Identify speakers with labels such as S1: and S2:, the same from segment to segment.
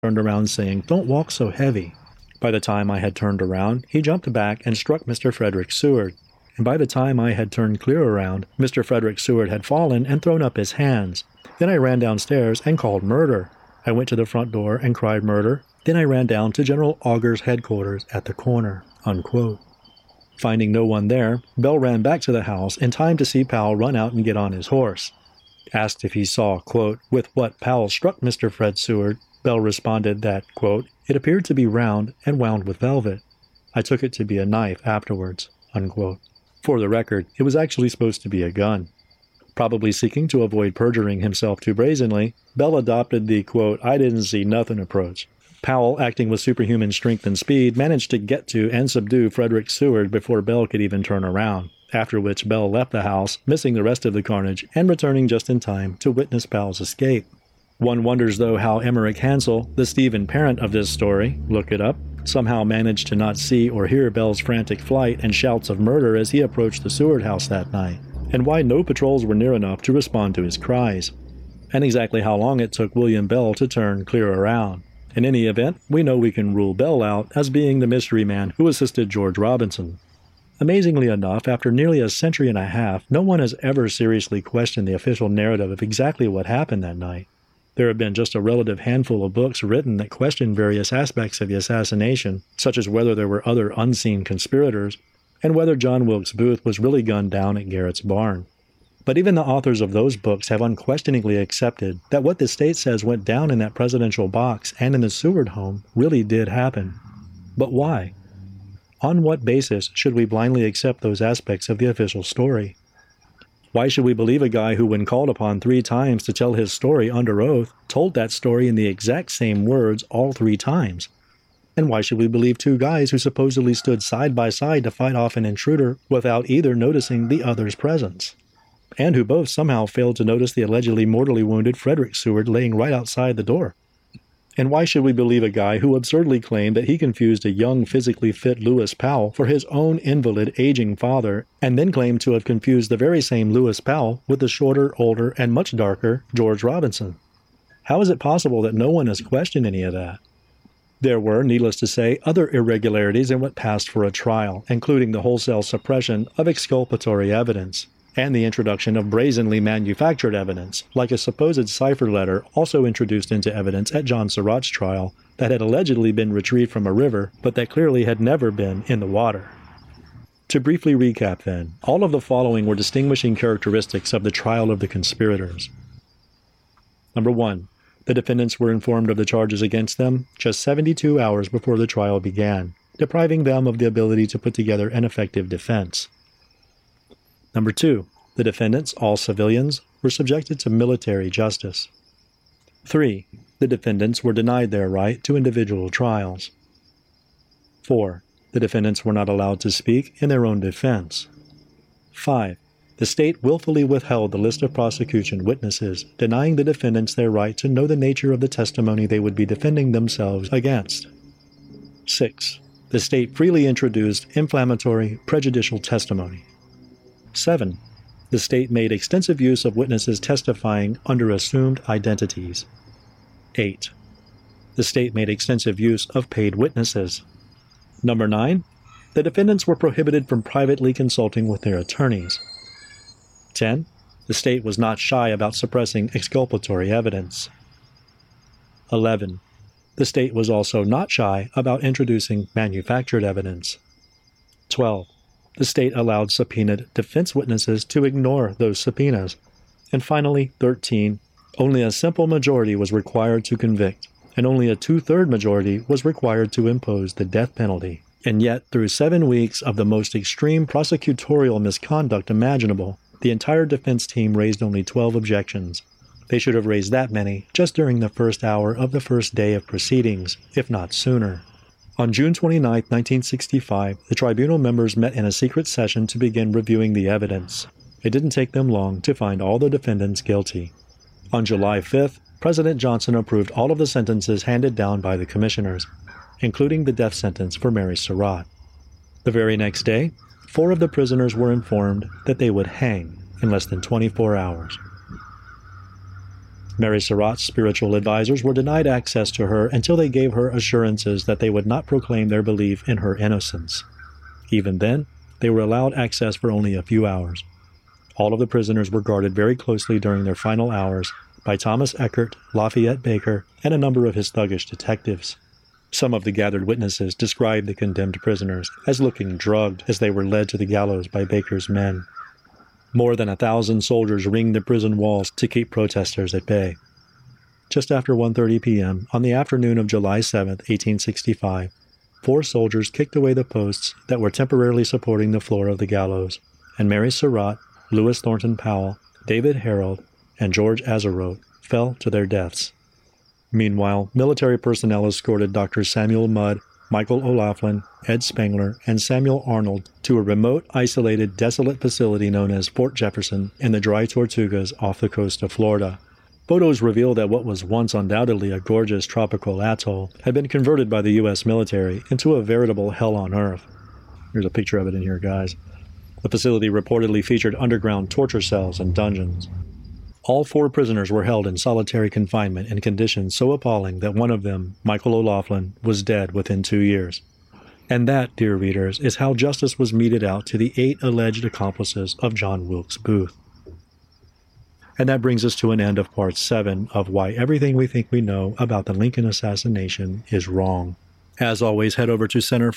S1: turned around saying, "Don't walk so heavy." By the time I had turned around, he jumped back and struck Mr. Frederick Seward. And by the time I had turned clear around, Mr. Frederick Seward had fallen and thrown up his hands. Then I ran downstairs and called murder. I went to the front door and cried murder. Then I ran down to General Augur's headquarters at the corner." Unquote. Finding no one there, Bell ran back to the house in time to see Powell run out and get on his horse. Asked if he saw, quote, "with what Powell struck Mr. Fred Seward," Bell responded that, quote, "it appeared to be round and wound with velvet. I took it to be a knife afterwards." Unquote. For the record, it was actually supposed to be a gun. Probably seeking to avoid perjuring himself too brazenly, Bell adopted the, quote, "I didn't see nothing" approach. Powell, acting with superhuman strength and speed, managed to get to and subdue Frederick Seward before Bell could even turn around, after which Bell left the house, missing the rest of the carnage and returning just in time to witness Powell's escape. One wonders, though, how Emmerich Hansel, the Stephen Parent of this story, look it up, somehow managed to not see or hear Bell's frantic flight and shouts of murder as he approached the Seward house that night, and why no patrols were near enough to respond to his cries, and exactly how long it took William Bell to turn clear around. In any event, we know we can rule Bell out as being the mystery man who assisted George Robinson. Amazingly enough, after nearly a century and a half, no one has ever seriously questioned the official narrative of exactly what happened that night. There have been just a relative handful of books written that question various aspects of the assassination, such as whether there were other unseen conspirators, and whether John Wilkes Booth was really gunned down at Garrett's barn. But even the authors of those books have unquestioningly accepted that what the state says went down in that presidential box and in the Seward home really did happen. But why? On what basis should we blindly accept those aspects of the official story? Why should we believe a guy who, when called upon 3 times to tell his story under oath, told that story in the exact same words all 3 times? And why should we believe 2 guys who supposedly stood side by side to fight off an intruder without either noticing the other's presence? And who both somehow failed to notice the allegedly mortally wounded Frederick Seward laying right outside the door? And why should we believe a guy who absurdly claimed that he confused a young, physically fit Lewis Powell for his own invalid, aging father, and then claimed to have confused the very same Lewis Powell with the shorter, older, and much darker George Robinson? How is it possible that no one has questioned any of that? There were, needless to say, other irregularities in what passed for a trial, including the wholesale suppression of exculpatory evidence, and the introduction of brazenly manufactured evidence, like a supposed cipher letter also introduced into evidence at John Surratt's trial that had allegedly been retrieved from a river, but that clearly had never been in the water. To briefly recap then, all of the following were distinguishing characteristics of the trial of the conspirators. Number 1. The defendants were informed of the charges against them just 72 hours before the trial began, depriving them of the ability to put together an effective defense. Number 2. The defendants, all civilians, were subjected to military justice. 3. The defendants were denied their right to individual trials. 4. The defendants were not allowed to speak in their own defense. 5. The state willfully withheld the list of prosecution witnesses, denying the defendants their right to know the nature of the testimony they would be defending themselves against. 6. The state freely introduced inflammatory, prejudicial testimony. 7. The state made extensive use of witnesses testifying under assumed identities. 8. The state made extensive use of paid witnesses. Number 9. The defendants were prohibited from privately consulting with their attorneys. 10. The state was not shy about suppressing exculpatory evidence. 11. The state was also not shy about introducing manufactured evidence. 12. The state allowed subpoenaed defense witnesses to ignore those subpoenas. And finally, 13. Only a simple majority was required to convict, and only a 2/3 majority was required to impose the death penalty. And yet, through 7 weeks of the most extreme prosecutorial misconduct imaginable, the entire defense team raised only 12 objections. They should have raised that many just during the first hour of the first day of proceedings, if not sooner. On June 29, 1965, the tribunal members met in a secret session to begin reviewing the evidence. It didn't take them long to find all the defendants guilty. On July 5th, President Johnson approved all of the sentences handed down by the commissioners, including the death sentence for Mary Surratt. The very next day, 4 of the prisoners were informed that they would hang in less than 24 hours. Mary Surratt's spiritual advisors were denied access to her until they gave her assurances that they would not proclaim their belief in her innocence. Even then, they were allowed access for only a few hours. All of the prisoners were guarded very closely during their final hours by Thomas Eckert, Lafayette Baker, and a number of his thuggish detectives. Some of the gathered witnesses described the condemned prisoners as looking drugged as they were led to the gallows by Baker's men. More than 1,000 soldiers ringed the prison walls to keep protesters at bay. Just after 1:30 p.m., on the afternoon of July 7, 1865, 4 soldiers kicked away the posts that were temporarily supporting the floor of the gallows, and Mary Surratt, Lewis Thornton Powell, David Harold, and George Azarote fell to their deaths. Meanwhile, military personnel escorted Dr. Samuel Mudd, Michael O'Laughlin, Ed Spangler, and Samuel Arnold to a remote, isolated, desolate facility known as Fort Jefferson in the Dry Tortugas off the coast of Florida. Photos reveal that what was once undoubtedly a gorgeous tropical atoll had been converted by the U.S. military into a veritable hell on earth. Here's a picture of it in here, guys. The facility reportedly featured underground torture cells and dungeons. All 4 prisoners were held in solitary confinement in conditions so appalling that one of them, Michael O'Laughlin, was dead within 2 years. And that, dear readers, is how justice was meted out to the 8 alleged accomplices of John Wilkes Booth. And that brings us to an end of Part 7 of Why Everything We Think We Know About the Lincoln Assassination is Wrong. As always, head over to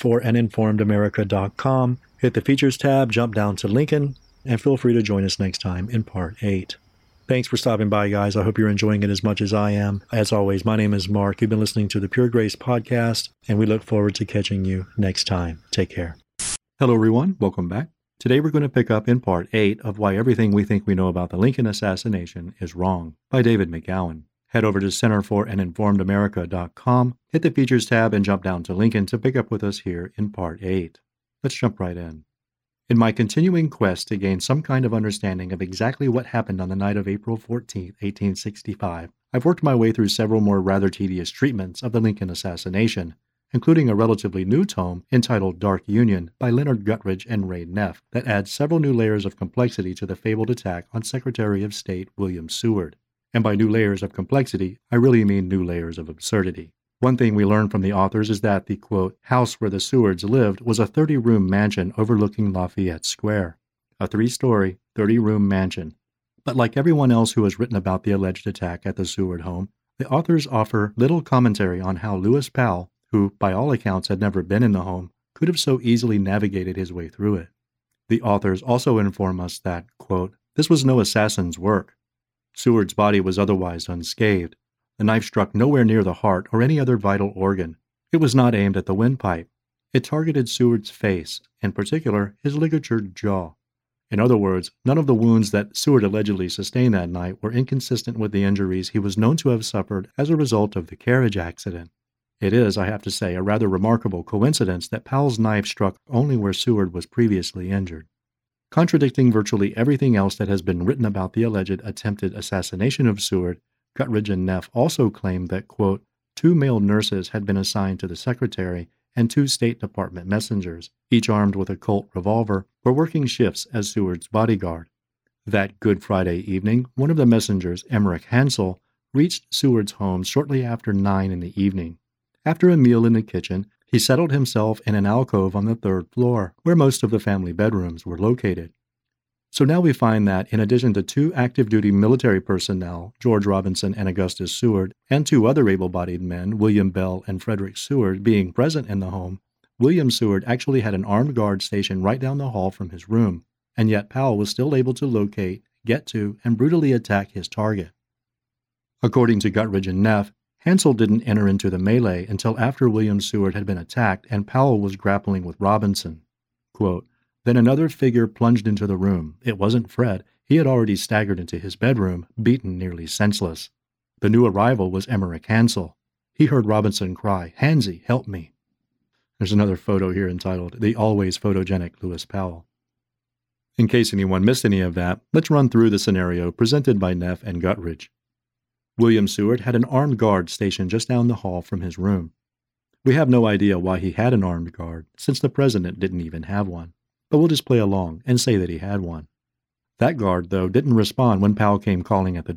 S1: centerforaninformedamerica.com, hit the Features tab, jump down to Lincoln, and feel free to join us next time in Part 8. Thanks for stopping by, guys. I hope you're enjoying it as much as I am. As always, my name is Mark. You've been listening to the Pure Grace Podcast, and we look forward to catching you next time. Take care. Hello, everyone. Welcome back. Today we're going to pick up in Part 8 of Why Everything We Think We Know About the Lincoln Assassination is Wrong by David McGowan. Head over to centerforaninformedamerica.com, hit the Features tab, and jump down to Lincoln to pick up with us here in Part 8. Let's jump right in. In my continuing quest to gain some kind of understanding of exactly what happened on the night of April 14, 1865, I've worked my way through several more rather tedious treatments of the Lincoln assassination, including a relatively new tome entitled Dark Union by Leonard Guttridge and Ray Neff that adds several new layers of complexity to the fabled attack on Secretary of State William Seward. And by new layers of complexity, I really mean new layers of absurdity. One thing we learned from the authors is that the, quote, house where the Sewards lived was a 30-room mansion overlooking Lafayette Square. A 3-story, 30-room mansion. But like everyone else who has written about the alleged attack at the Seward home, the authors offer little commentary on how Lewis Powell, who by all accounts had never been in the home, could have so easily navigated his way through it. The authors also inform us that, quote, this was no assassin's work. Seward's body was otherwise unscathed. The knife struck nowhere near the heart or any other vital organ. It was not aimed at the windpipe. It targeted Seward's face, in particular his ligatured jaw. In other words, none of the wounds that Seward allegedly sustained that night were inconsistent with the injuries he was known to have suffered as a result of the carriage accident. It is, I have to say, a rather remarkable coincidence that Powell's knife struck only where Seward was previously injured. Contradicting virtually everything else that has been written about the alleged attempted assassination of Seward, Guttridge and Neff also claimed that, quote, 2 male nurses had been assigned to the secretary and 2 State Department messengers, each armed with a Colt revolver, were working shifts as Seward's bodyguard. That Good Friday evening, one of the messengers, Emmerich Hansel, reached Seward's home shortly after 9 in the evening. After a meal in the kitchen, he settled himself in an alcove on the 3rd floor, where most of the family bedrooms were located. So now we find that, in addition to 2 active-duty military personnel, George Robinson and Augustus Seward, and 2 other able-bodied men, William Bell and Frederick Seward, being present in the home, William Seward actually had an armed guard stationed right down the hall from his room, and yet Powell was still able to locate, get to, and brutally attack his target. According to Guttridge and Neff, Hansel didn't enter into the melee until after William Seward had been attacked and Powell was grappling with Robinson. Quote, then another figure plunged into the room. It wasn't Fred. He had already staggered into his bedroom, beaten nearly senseless. The new arrival was Emmerich Hansel. He heard Robinson cry, Hansy, help me. There's another photo here entitled, The Always Photogenic Lewis Powell. In case anyone missed any of that, let's run through the scenario presented by Neff and Guttridge. William Seward had an armed guard stationed just down the hall from his room. We have no idea why he had an armed guard, since the president didn't even have one. But we'll just play along and say that he had one. That guard, though, didn't respond when Powell came calling at the door,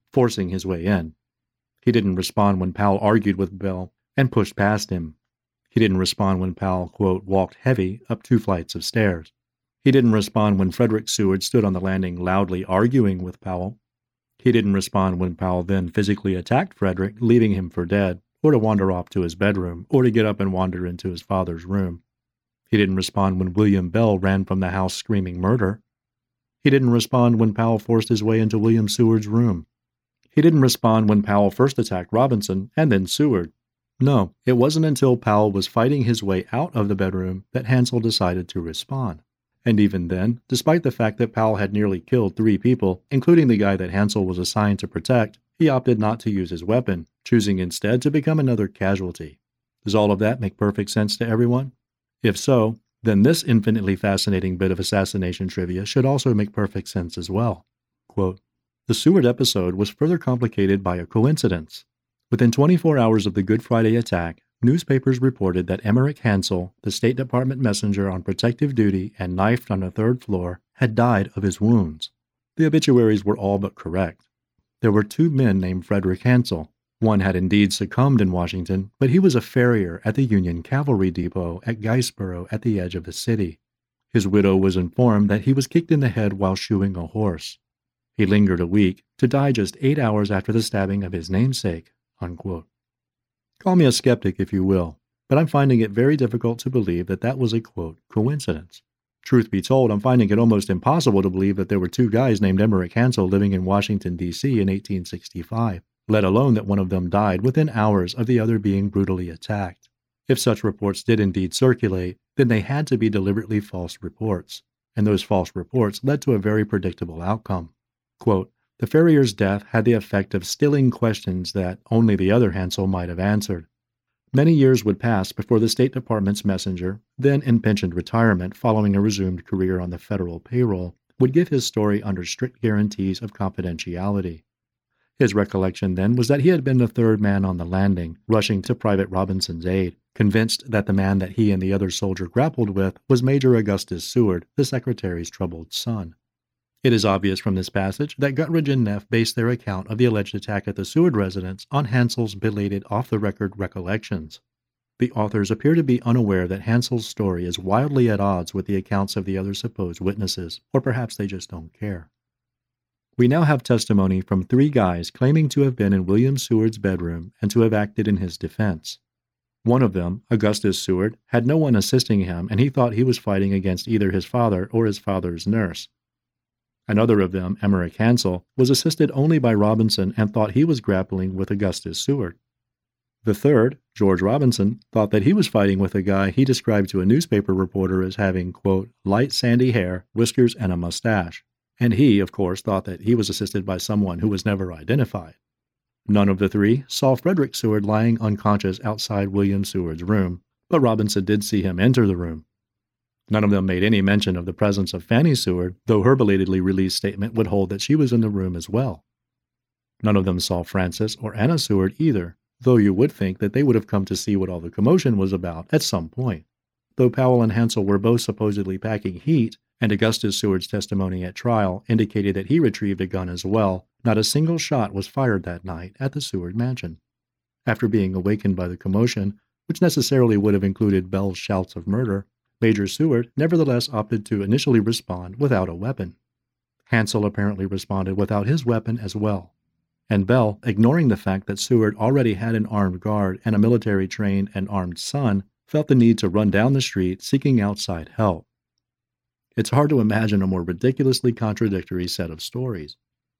S1: forcing his way in. He didn't respond when Powell argued with Bell and pushed past him. He didn't respond when Powell, quote, walked heavy up 2 flights of stairs. He didn't respond when Frederick Seward stood on the landing loudly arguing with Powell. He didn't respond when Powell then physically attacked Frederick, leaving him for dead, or to wander off to his bedroom, or to get up and wander into his father's room. He didn't respond when William Bell ran from the house screaming murder. He didn't respond when Powell forced his way into William Seward's room. He didn't respond when Powell first attacked Robinson and then Seward. No, it wasn't until Powell was fighting his way out of the bedroom that Hansel decided to respond. And even then, despite the fact that Powell had nearly killed 3 people, including the guy that Hansel was assigned to protect, he opted not to use his weapon, choosing instead to become another casualty. Does all of that make perfect sense to everyone? If so, then this infinitely fascinating bit of assassination trivia should also make perfect sense as well. Quote, the Seward episode was further complicated by a coincidence. Within 24 hours of the Good Friday attack, newspapers reported that Emmerich Hansel, the State Department messenger on protective duty and knifed on the 3rd floor, had died of his wounds. The obituaries were all but correct. There were 2 men named Frederick Hansel. One had indeed succumbed in Washington, but he was a farrier at the Union Cavalry Depot at Guysborough at the edge of the city. His widow was informed that he was kicked in the head while shoeing a horse. He lingered a week, to die just 8 hours after the stabbing of his namesake, unquote. Call me a skeptic if you will, but I'm finding it very difficult to believe that that was a, quote, coincidence. Truth be told, I'm finding it almost impossible to believe that there were 2 guys named Emmerich Hansel living in Washington, D.C. in 1865, let alone that one of them died within hours of the other being brutally attacked. If such reports did indeed circulate, then they had to be deliberately false reports, and those false reports led to a very predictable outcome. Quote, the farrier's death had the effect of stilling questions that only the other Hansel might have answered. Many years would pass before the State Department's messenger, then in pensioned retirement following a resumed career on the federal payroll, would give his story under strict guarantees of confidentiality. His recollection then was that he had been the 3rd man on the landing, rushing to Private Robinson's aid, convinced that the man that he and the other soldier grappled with was Major Augustus Seward, the Secretary's troubled son. It is obvious from this passage that Guttridge and Neff based their account of the alleged attack at the Seward residence on Hansel's belated off-the-record recollections. The authors appear to be unaware that Hansel's story is wildly at odds with the accounts of the other supposed witnesses, or perhaps they just don't care. We now have testimony from 3 guys claiming to have been in William Seward's bedroom and to have acted in his defense. One of them, Augustus Seward, had no one assisting him and he thought he was fighting against either his father or his father's nurse. Another of them, Emmerich Hansel, was assisted only by Robinson and thought he was grappling with Augustus Seward. The third, George Robinson, thought that he was fighting with a guy he described to a newspaper reporter as having, quote, light sandy hair, whiskers, and a mustache. And he, of course, thought that he was assisted by someone who was never identified. None of the 3 saw Frederick Seward lying unconscious outside William Seward's room, but Robinson did see him enter the room. None of them made any mention of the presence of Fanny Seward, though her belatedly released statement would hold that she was in the room as well. None of them saw Frances or Anna Seward either, though you would think that they would have come to see what all the commotion was about at some point. Though Powell and Hansel were both supposedly packing heat, and Augustus Seward's testimony at trial indicated that he retrieved a gun as well, not a single shot was fired that night at the Seward mansion. After being awakened by the commotion, which necessarily would have included Bell's shouts of murder, Major Seward nevertheless opted to initially respond without a weapon. Hansel apparently responded without his weapon as well, and Bell, ignoring the fact that Seward already had an armed guard and a military-trained and armed son, felt the need to run down the street seeking outside help. It's hard to imagine a more ridiculously contradictory set of stories.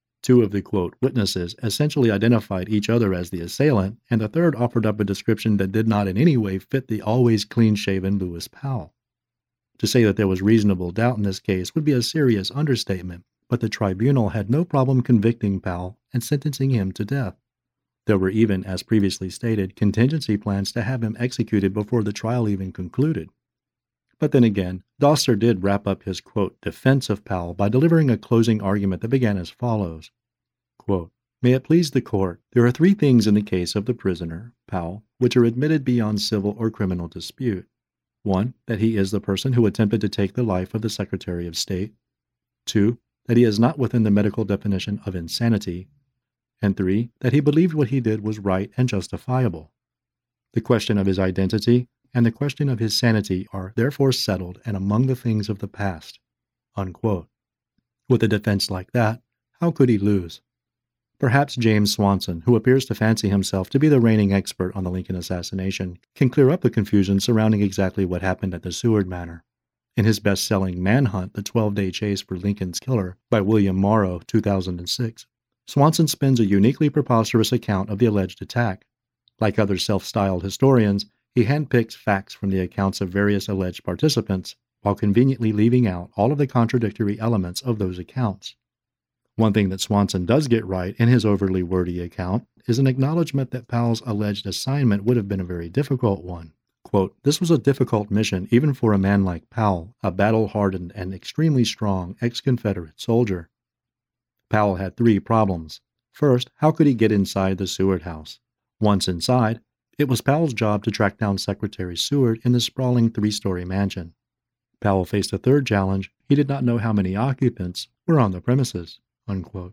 S1: 2 of the, quote, witnesses essentially identified each other as the assailant, and the third offered up a description that did not in any way fit the always clean-shaven Lewis Powell. To say that there was reasonable doubt in this case would be a serious understatement, but the tribunal had no problem convicting Powell and sentencing him to death. There were even, as previously stated, contingency plans to have him executed before the trial even concluded. But then again, Doster did wrap up his, quote, defense of Powell by delivering a closing argument that began as follows. Quote, may it please the court, there are 3 things in the case of the prisoner, Powell, which are admitted beyond civil or criminal dispute. 1, that he is the person who attempted to take the life of the Secretary of State. 2, that he is not within the medical definition of insanity. and 3, that he believed what he did was right and justifiable. The question of his identity and the question of his sanity are therefore settled and among the things of the past." Unquote. With a defense like that, how could he lose? Perhaps James Swanson, who appears to fancy himself to be the reigning expert on the Lincoln assassination, can clear up the confusion surrounding exactly what happened at the Seward Manor. In his best-selling Manhunt, The 12-Day Chase for Lincoln's Killer by William Morrow, 2006, Swanson spins a uniquely preposterous account of the alleged attack. Like other self-styled historians, he handpicks facts from the accounts of various alleged participants, while conveniently leaving out all of the contradictory elements of those accounts. One thing that Swanson does get right in his overly wordy account is an acknowledgement that Powell's alleged assignment would have been a very difficult one. Quote, "This was a difficult mission even for a man like Powell, a battle-hardened and extremely strong ex-Confederate soldier." Powell had 3 problems. First, how could he get inside the Seward house? Once inside, it was Powell's job to track down Secretary Seward in the sprawling 3-story mansion. Powell faced a third challenge: he did not know how many occupants were on the premises. Unquote.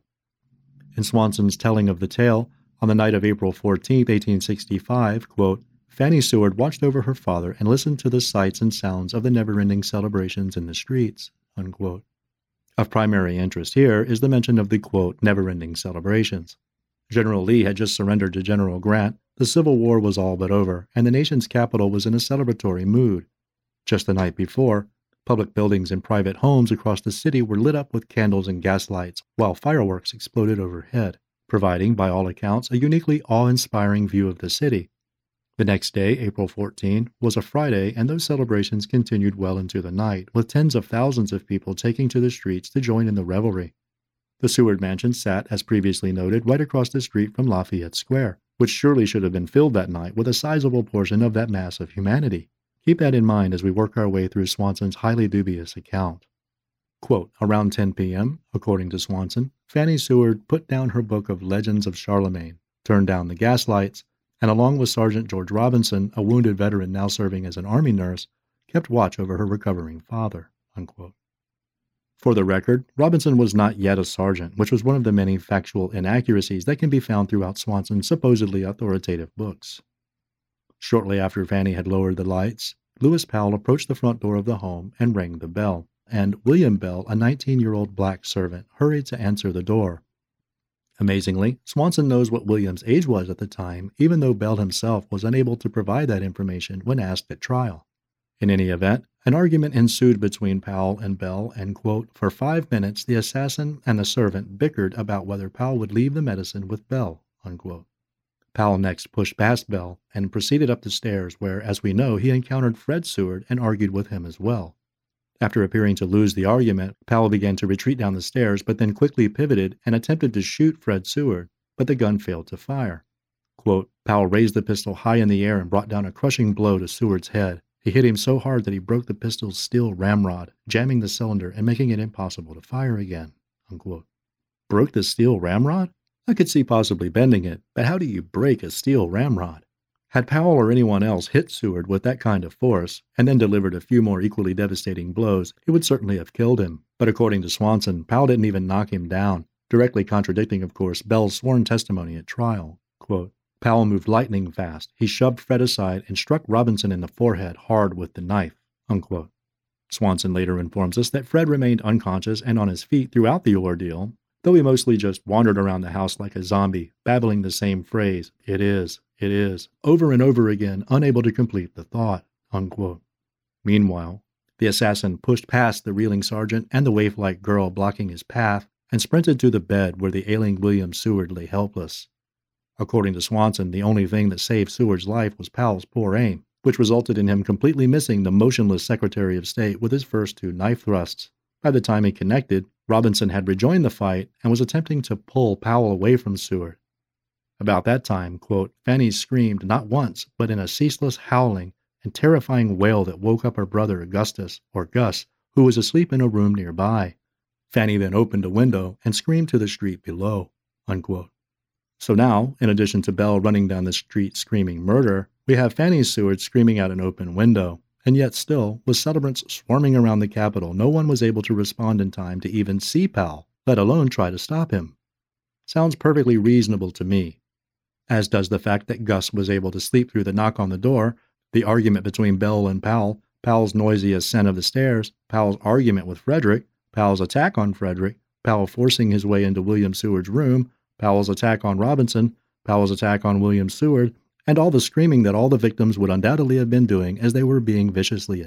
S1: In Swanson's telling of the tale, on the night of April 14, 1865, quote, "Fanny Seward watched over her father and listened to the sights and sounds of the never-ending celebrations in the streets." Unquote. Of primary interest here is the mention of the, quote, "never-ending celebrations." General Lee had just surrendered to General Grant, the Civil War was all but over, and the nation's capital was in a celebratory mood. Just the night before, public buildings and private homes across the city were lit up with candles and gaslights, while fireworks exploded overhead, providing, by all accounts, a uniquely awe-inspiring view of the city. The next day, April 14, was a Friday, and those celebrations continued well into the night, with tens of thousands of people taking to the streets to join in the revelry. The Seward mansion sat, as previously noted, right across the street from Lafayette Square, which surely should have been filled that night with a sizable portion of that mass of humanity. Keep that in mind as we work our way through Swanson's highly dubious account. Quote, "Around 10 p.m., according to Swanson, Fanny Seward put down her book of Legends of Charlemagne, turned down the gaslights, and along with Sergeant George Robinson, a wounded veteran now serving as an Army nurse, kept watch over her recovering father." Unquote. For the record, Robinson was not yet a sergeant, which was one of the many factual inaccuracies that can be found throughout Swanson's supposedly authoritative books. Shortly after Fanny had lowered the lights, Lewis Powell approached the front door of the home and rang the bell, and William Bell, a 19-year-old black servant, hurried to answer the door. Amazingly, Swanson knows what William's age was at the time, even though Bell himself was unable to provide that information when asked at trial. In any event, an argument ensued between Powell and Bell, and, quote, "For 5 minutes the assassin and the servant bickered about whether Powell would leave the medicine with Bell." Unquote. Powell next pushed past Bell and proceeded up the stairs where, as we know, he encountered Fred Seward and argued with him as well. After appearing to lose the argument, Powell began to retreat down the stairs, but then quickly pivoted and attempted to shoot Fred Seward, but the gun failed to fire. Quote, "Powell raised the pistol high in the air and brought down a crushing blow to Seward's head. He hit him so hard that he broke the pistol's steel ramrod, jamming the cylinder and making it impossible to fire again." Unquote. Broke the steel ramrod? I could see possibly bending it, but how do you break a steel ramrod? Had Powell or anyone else hit Seward with that kind of force, and then delivered a few more equally devastating blows, it would certainly have killed him. But according to Swanson, Powell didn't even knock him down, directly contradicting, of course, Bell's sworn testimony at trial. Quote, "Powell moved lightning fast. He shoved Fred aside and struck Robinson in the forehead hard with the knife." Unquote. Swanson later informs us that Fred remained unconscious and on his feet throughout the ordeal, though he mostly just wandered around the house like a zombie, babbling the same phrase, it is, over and over again, unable to complete the thought." Unquote. Meanwhile, the assassin pushed past the reeling sergeant and the waif-like girl blocking his path and sprinted to the bed where the ailing William Seward lay helpless. According to Swanson, the only thing that saved Seward's life was Powell's poor aim, which resulted in him completely missing the motionless Secretary of State with his first 2 knife thrusts. By the time he connected, Robinson had rejoined the fight and was attempting to pull Powell away from Seward. About that time, quote, "Fanny screamed not once, but in a ceaseless howling and terrifying wail that woke up her brother Augustus, or Gus, who was asleep in a room nearby. Fanny then opened a window and screamed to the street below." Unquote. So now, in addition to Bell running down the street screaming murder, we have Fanny Seward screaming out an open window. And yet still, with celebrants swarming around the Capitol, no one was able to respond in time to even see Powell, let alone try to stop him. sounds perfectly reasonable to me. As does the fact that Gus was able to sleep through the knock on the door, the argument between Belle and Powell, Powell's noisy ascent of the stairs, Powell's argument with Frederick, Powell's attack on Frederick, Powell forcing his way into William Seward's room, Powell's attack on Robinson, Powell's attack on William Seward, and all the screaming that all the victims would undoubtedly have been doing as they were being viciously